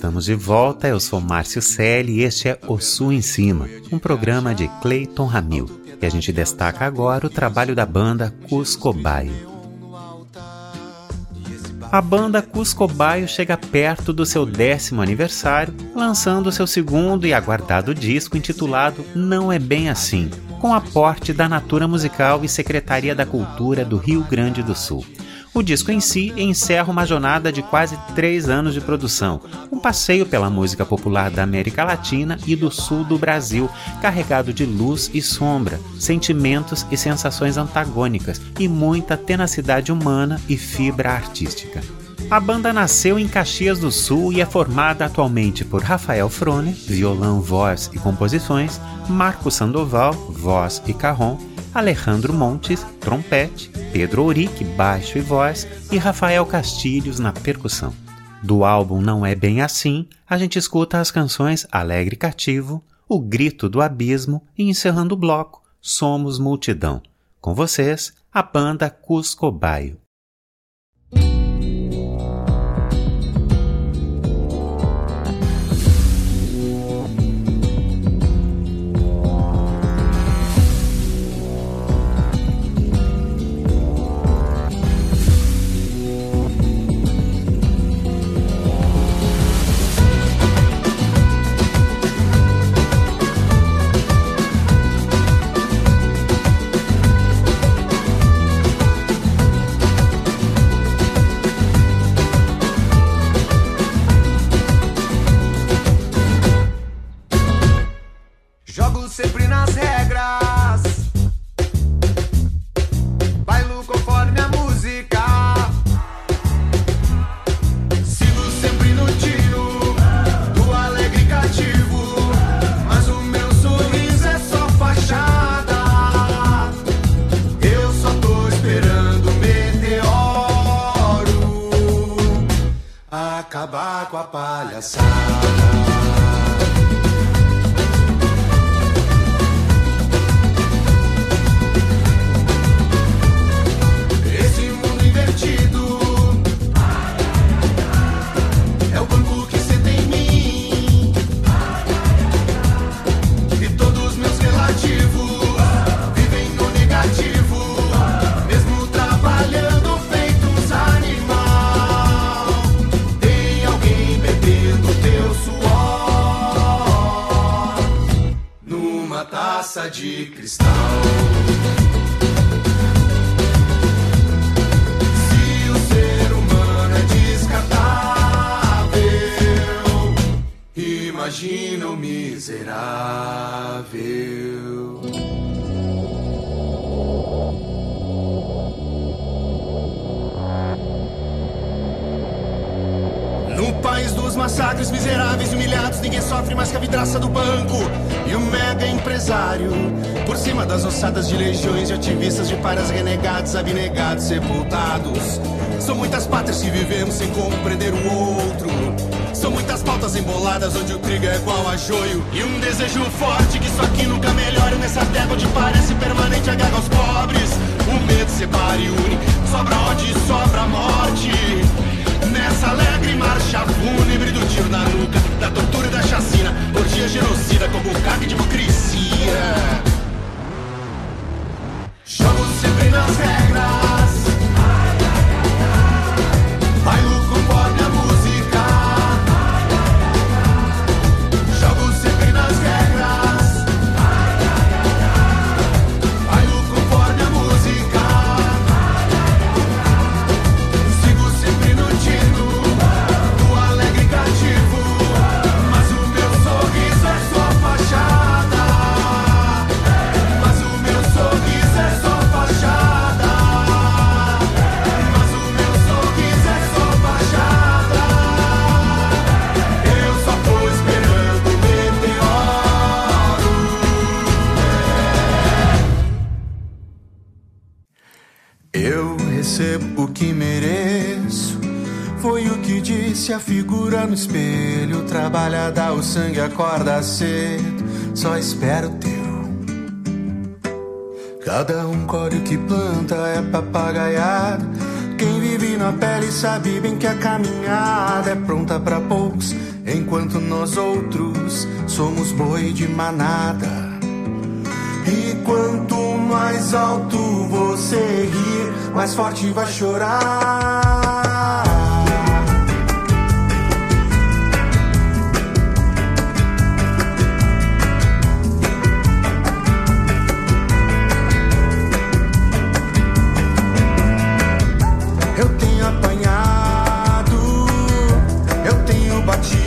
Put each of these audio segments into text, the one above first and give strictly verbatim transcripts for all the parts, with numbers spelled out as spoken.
estamos de volta, eu sou Márcio Selle e este é O Sul em Cima, um programa de Cleiton Ramil. E a gente destaca agora o trabalho da banda Cusco Baio. A banda Cusco Baio chega perto do seu décimo aniversário, lançando seu segundo e aguardado disco intitulado Não É Bem Assim, com aporte da Natura Musical e Secretaria da Cultura do Rio Grande do Sul. O disco em si encerra uma jornada de quase três anos de produção, um passeio pela música popular da América Latina e do sul do Brasil, carregado de luz e sombra, sentimentos e sensações antagônicas e muita tenacidade humana e fibra artística. A banda nasceu em Caxias do Sul e é formada atualmente por Rafael Frone, violão, voz e composições, Marco Sandoval, voz e carrom, Alejandro Montes, trompete, Pedro Ourique, baixo e voz e Rafael Castilhos na percussão. Do álbum Não É Bem Assim, a gente escuta as canções Alegre Cativo, O Grito do Abismo e, encerrando o bloco, Somos Multidão. Com vocês, a banda Cusco Baio. Sempre nas regras, bailo conforme a música, sigo sempre no tiro do alegre cativo, mas o meu sorriso é só fachada, eu só tô esperando o meteoro acabar com a palhaçada. É o banco que senta em mim e todos meus relativos vivem no negativo, mesmo trabalhando feitos animal. Tem alguém bebendo teu suor numa taça de cristal. Imagina o miserável. No país dos massacres, miseráveis, humilhados, ninguém sofre mais que a vidraça do banco e o mega empresário. Por cima das ossadas de legiões de ativistas, de paras renegados, abnegados, sepultados. São muitas pátrias que vivemos sem compreender o outro. São muitas pautas emboladas onde o trigo é igual a joio. E um desejo forte que isso aqui nunca melhore. Nessa terra onde parece permanente agarra aos pobres. O medo separa e une, sobra ódio e sobra morte. Nessa alegre marcha fúnebre do tiro na nuca, da tortura e da chacina, orgia genocida com bucaque de hipocrisia. Jogo sempre nas regras, bailo conforme a música. Jogo sempre nas regras, bailo conforme a música. Sigo sempre no tiro do alegre cativo, mas o meu sorriso é só fachada. Mas o meu sorriso é só fachada. Mas o meu sorriso é só fachada. Eu só tô esperando o meteoro. Eu recebo o que mereço, foi o que disse a figura no espelho. Trabalha, dá o sangue, acorda cedo, só espera o teu. Cada um colhe o que planta, é papagaiado. Quem vive na pele sabe bem que a caminhada é pronta pra poucos, enquanto nós outros somos boi de manada. E quanto mais alto você rir, mais forte vai chorar. Eu tenho apanhado, eu tenho batido,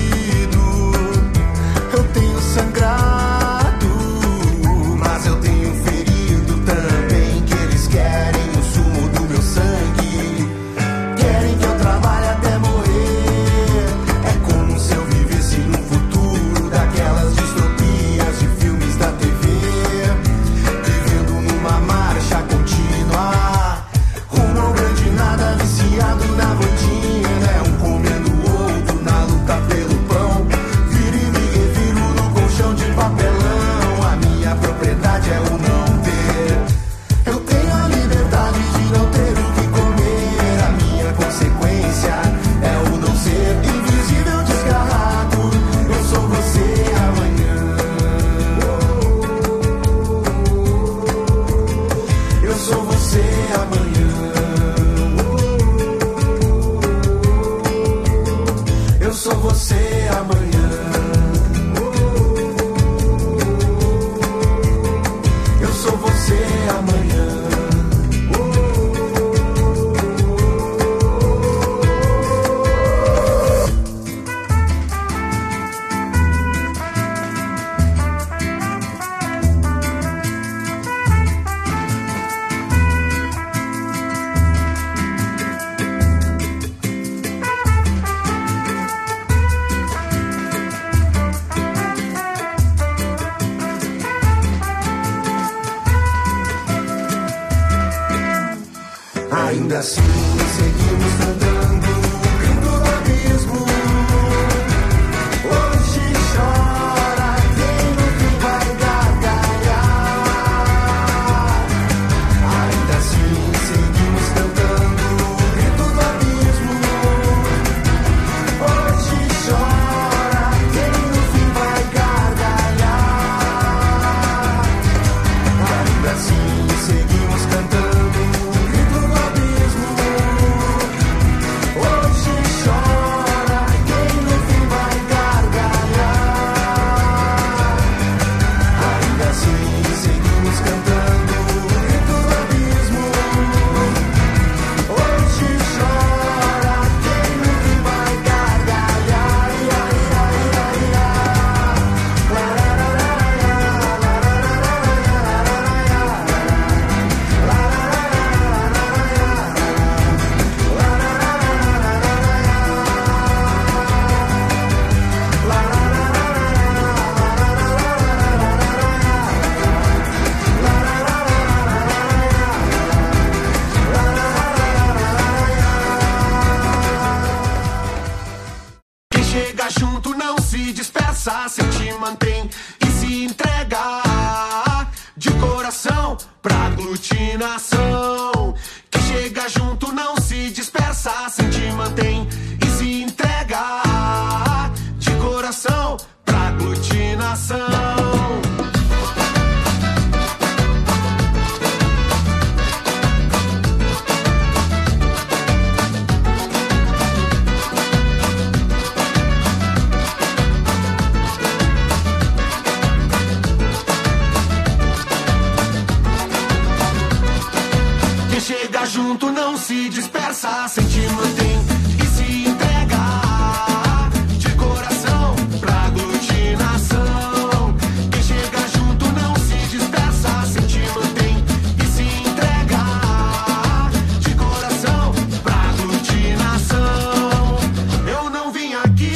eu tenho sangrado, mas eu tenho ferido também, que eles querem o sumo do meu sangue, querem que eu trabalhe até morrer. É como se eu vivesse num futuro daquelas distopias de filmes da T V, vivendo numa marcha contínua, rumo ao grande nada, viciado na rotina. É um comendo o outro na luta pelo pão. Viro e me reviro no colchão de papelão. A minha propriedade é o não ter. Eu tenho a liberdade de não ter o que comer. A minha consequência é o não ser invisível, desgarrado. Eu sou você amanhã. Eu sou você amanhã. Eu sou você amanhã. Eu sou você amanhã. Ainda assim seguimos cantando o grito do abismo. Hoje chora quem no fim vai gargalhar. Ainda assim seguimos cantando o grito do abismo. Hoje chora quem no fim vai gargalhar. Ainda assim seguimos cantando. Se te mantém e se entrega de coração pra aglutinação. Quem chega junto não se dispersa, se te mantém e se entrega de coração pra aglutinação. Chega junto, não se dispersa, se te mantém e se entrega de coração pra aglutinação. Quem chega junto não se dispersa, se te mantém e se entrega de coração pra aglutinação. Eu não vim aqui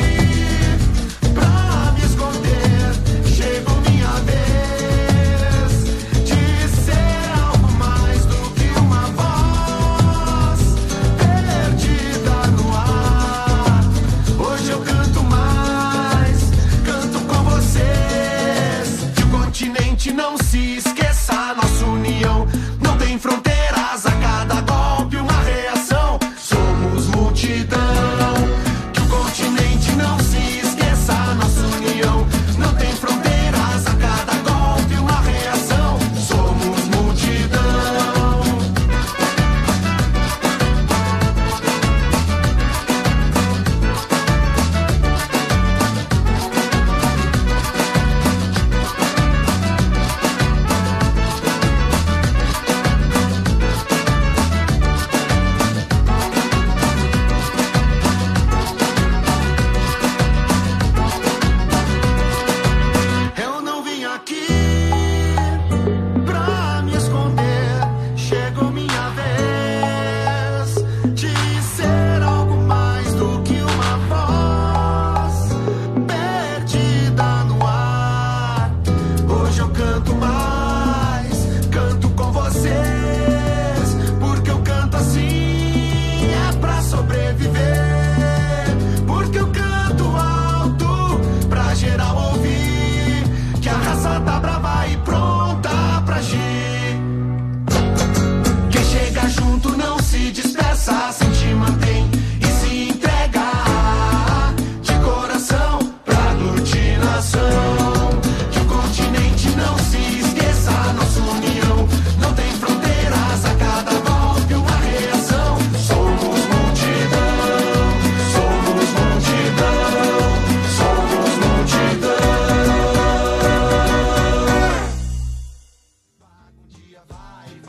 pra me esconder, chegou minha vez de ser algo mais do que uma voz perdida no ar. Hoje eu canto mais, canto com vocês. Que o continente não se esqueça, nossa união não tem fronteiras. A cada golpe uma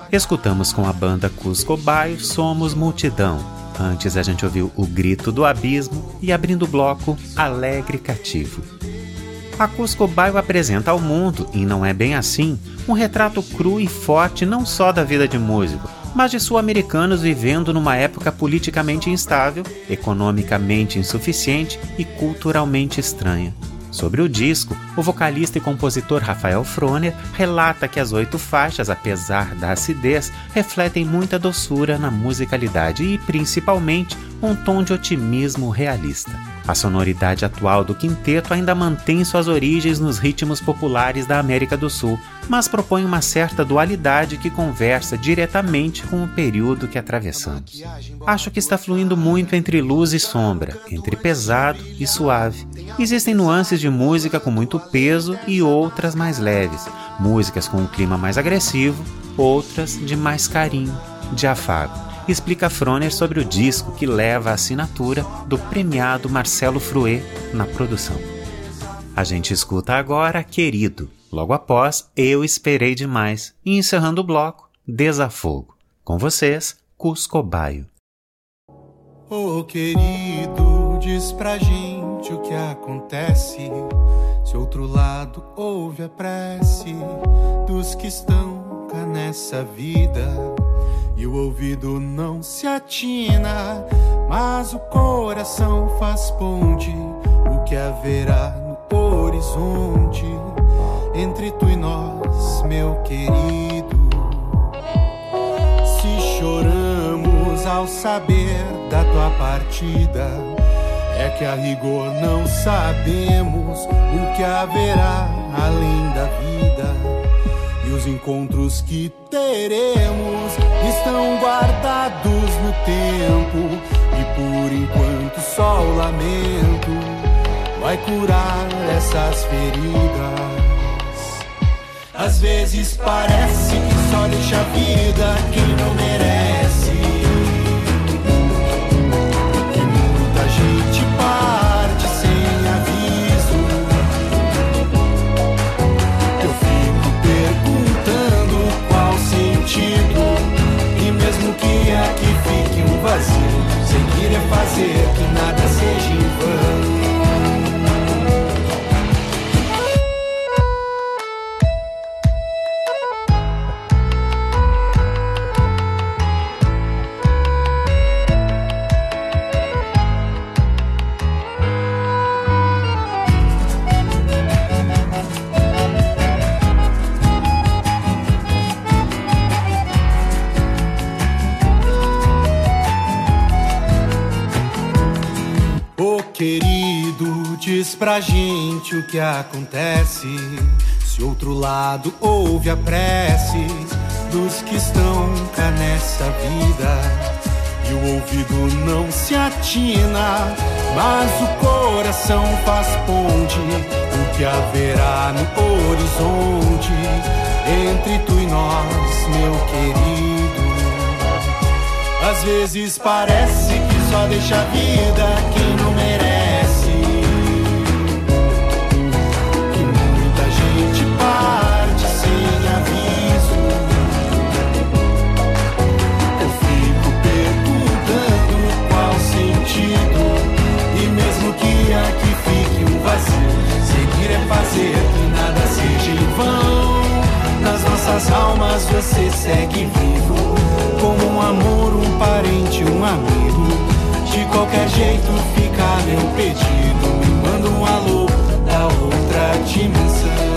Escutamos com a banda Cusco Baio Somos Multidão. Antes a gente ouviu O Grito do Abismo e, abrindo o bloco, Alegre Cativo. A Cusco Baio apresenta ao mundo, e não é bem assim, um retrato cru e forte não só da vida de músico, mas de sul-americanos vivendo numa época politicamente instável, economicamente insuficiente e culturalmente estranha. Sobre o disco, o vocalista e compositor Rafael Froner relata que as oito faixas, apesar da acidez, refletem muita doçura na musicalidade e, principalmente, um tom de otimismo realista. A sonoridade atual do quinteto ainda mantém suas origens nos ritmos populares da América do Sul, mas propõe uma certa dualidade que conversa diretamente com o período que atravessamos. Acho que está fluindo muito entre luz e sombra, entre pesado e suave. Existem nuances de música com muito peso e outras mais leves, músicas com um clima mais agressivo, outras de mais carinho, de afago. Explica Froner sobre o disco que leva a assinatura do premiado Marcelo Fruet na produção. A gente escuta agora Querido, logo após Eu Esperei Demais, e encerrando o bloco, Desafogo. Com vocês, Cusco Baio. Ô querido, diz pra gente o que acontece, se outro lado ouve a prece dos que estão cá nessa vida. E o ouvido não se atina, mas o coração faz ponte. O que haverá no horizonte entre tu e nós, meu querido? Se choramos ao saber da tua partida, é que a rigor não sabemos o que haverá além da vida. E os encontros que teremos estão guardados no tempo, e por enquanto só o lamento vai curar essas feridas. Às vezes parece que só deixa a vida quem não merece, que muita gente parte sem aviso. Eu fico perguntando qual sentido, e mesmo que aqui fique um vazio, seguir é fazer que nada seja em vão. Querido, diz pra gente o que acontece, se outro lado ouve a prece dos que estão cá nessa vida. E o ouvido não se atina, mas o coração faz ponte. O que haverá no horizonte entre tu e nós, meu querido? Às vezes parece que só deixa a vida quem não merece, que muita gente parte sem aviso. Eu fico perguntando qual sentido, e mesmo que aqui fique um vazio, seguir é fazer que nada seja em vão. Nas nossas almas você segue vivo, como um amor, um parente, um amigo. De qualquer jeito fica meu pedido, me manda um alô da outra dimensão.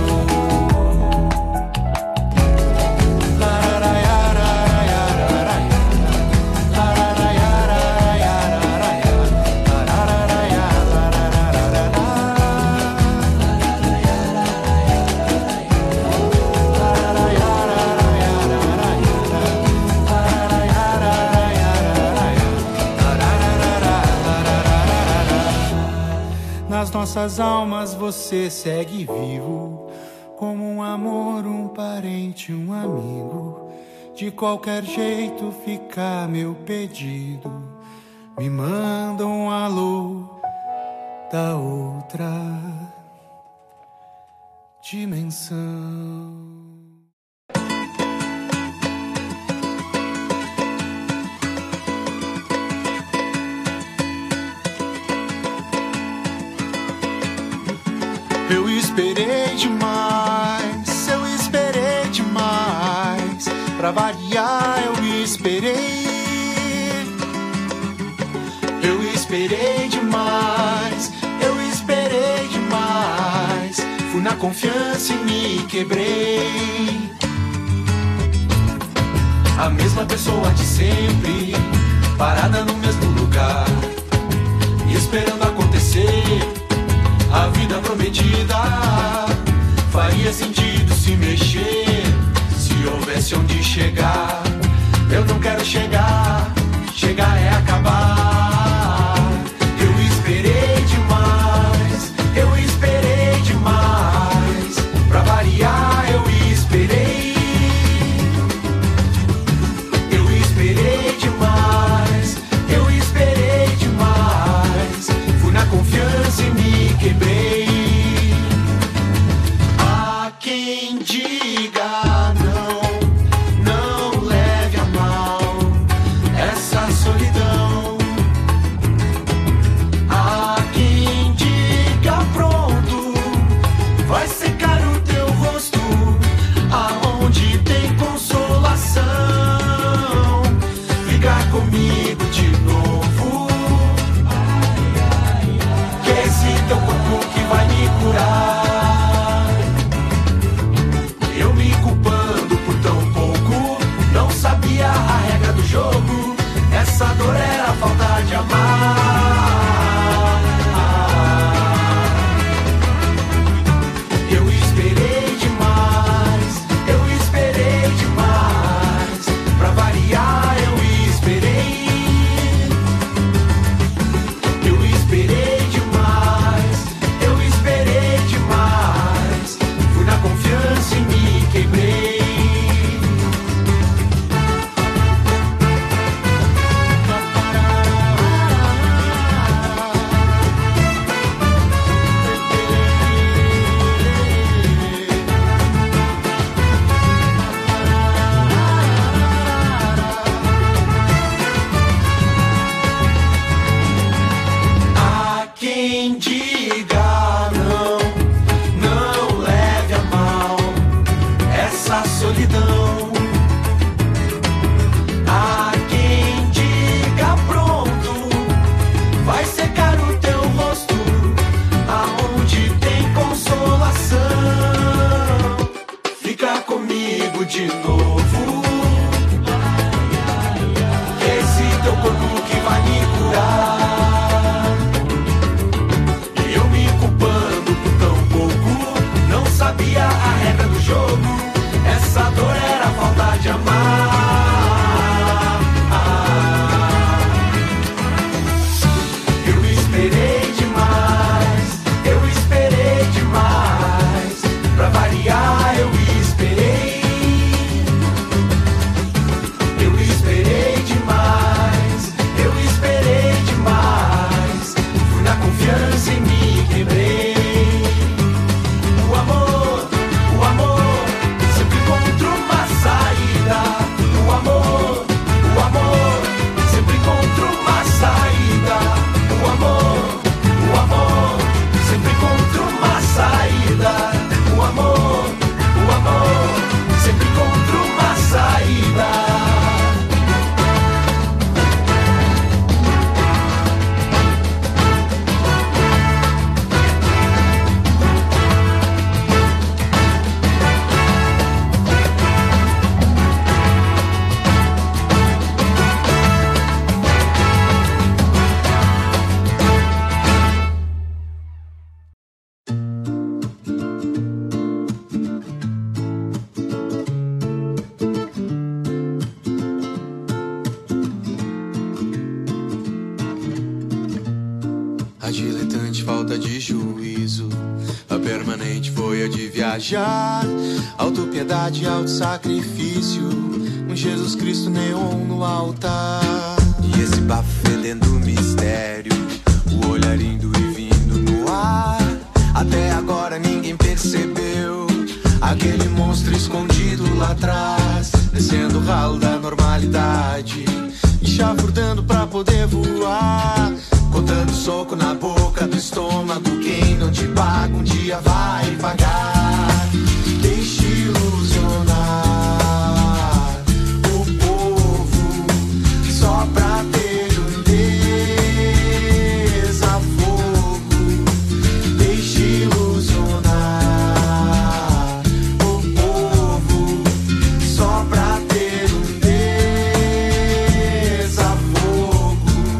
Nas nossas almas você segue vivo, como um amor, um parente, um amigo. De qualquer jeito fica meu pedido, me manda um alô da outra dimensão. esperei demais, eu esperei demais. Pra variar, eu esperei. Eu esperei demais, eu esperei demais. Fui na confiança e me quebrei. A mesma pessoa de sempre, parada no mesmo lugar, e esperando acontecer a vida prometida. Faria sentido se mexer, se houvesse onde chegar. Eu não quero chegar, chegar é acabar. Eu esperei demais, eu esperei demais. Pra variar, eu esperei. Eu esperei demais, eu esperei demais. Fui na confiança e me quebrei. Há quem diga não, não leve a mal essa solidão. Há quem diga pronto, vai secar o teu rosto, aonde tem consolação. Ficar comigo de novo, que é esse teu corpo que vai me curar. Eu me culpando por tão pouco, não sabia a regra do jogo. Essa dor era a falta de amar. Eu esperei demais, eu esperei demais. Pra variar, eu esperei. Eu esperei demais, eu esperei demais. Fui na confiança e me quebrei. Há quem diga não, não leve a mal essa solidão. Há quem diga pronto, vai secar o teu rosto, aonde tem consolação. Fica comigo de novo, esse teu corpo que vai me curar. Eu me culpando por tão pouco, não sabia a regra do jogo. Essa dor era a falta de amar. Eu esperei demais, eu esperei demais. Pra variar, eu esperei. Eu esperei demais, eu esperei demais. Fui na confiança e me quebrei. O amor, o amor, sempre encontro uma saída. O amor, o amor, sempre encontro uma saída. O amor, o amor, sempre encontro uma saída. O amor, o amor, sempre encontro uma saída. A diletante falta de juízo, a permanente foi a de viajar. Autopiedade, autossacrifício, um Jesus Cristo neon no altar. E esse bafo fedendo mistério, o olhar indo e vindo no ar. Até agora ninguém percebeu aquele monstro escondido lá atrás, descendo o ralo da normalidade e chafurdando pra poder voar. dando soco na boca do estômago. Quem não te paga um dia vai pagar. Deixe ilusionar o povo só pra ter um desafogo. Deixe ilusionar o povo só pra ter um desafogo.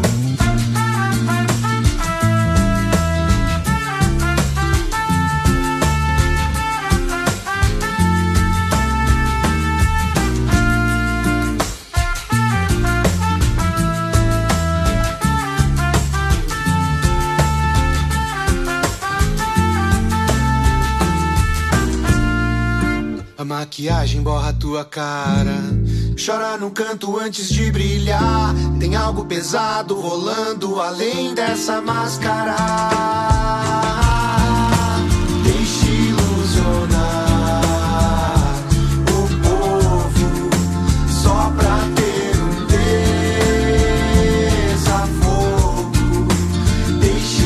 A maquiagem borra tua cara, chora num canto antes de brilhar. Tem algo pesado rolando além dessa máscara. Deixe ilusionar o povo só pra ter um desafogo. Deixe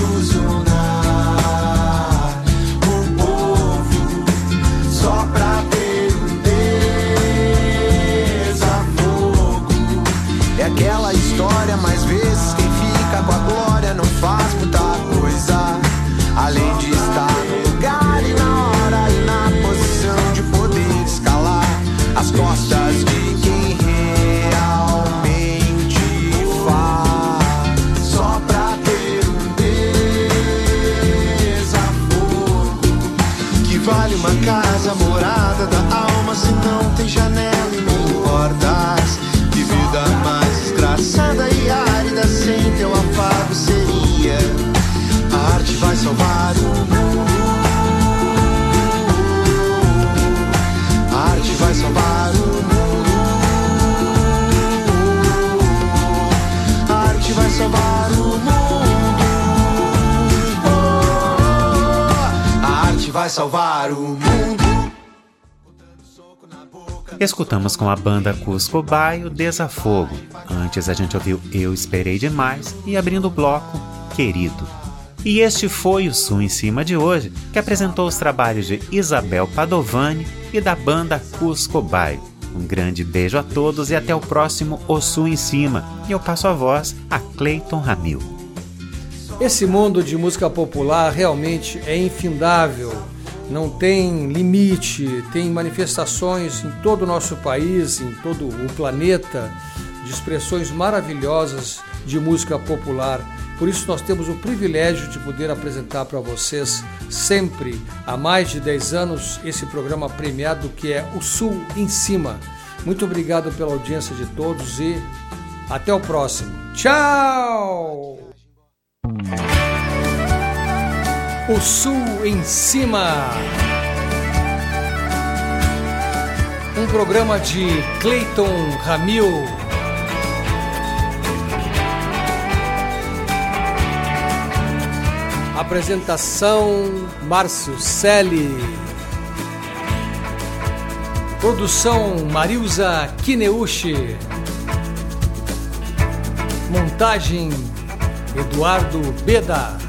ilusionar o povo só pra ter um desafogo. É aquela história, mais vezes quem fica com a glória não faz muita coisa, além de estar no lugar e na hora e na posição de poder escalar as costas de quem realmente faz, só pra ter um desafogo. Que vale uma casa, morada da alma, se não tem janela e nem portas. Que vida mais desgraçada e árida sem teu afago seria. A arte vai salvar o mundo. A arte vai salvar o mundo. A arte vai salvar o mundo. A arte vai salvar o mundo. Escutamos com a banda Cusco Baio Desafogo. Antes a gente ouviu Eu Esperei Demais e abrindo o bloco Querido. E este foi o Sul em Cima de hoje, que apresentou os trabalhos de Isabel Padovani e da banda Cusco Baio. Um grande beijo a todos e até o próximo O Sul em Cima. E eu passo a voz a Cleiton Ramil. Esse mundo de música popular realmente é infindável. Não tem limite, tem manifestações em todo o nosso país, em todo o planeta, de expressões maravilhosas de música popular. Por isso nós temos o privilégio de poder apresentar para vocês sempre, há mais de dez anos, esse programa premiado que é o Sul em Cima. Muito obrigado pela audiência de todos e até o próximo. Tchau! O Sul em Cima. Um programa de Cleiton Ramil. Apresentação Márcio Selle. Produção Marilza Kineuchi. Montagem Eduardo Beda.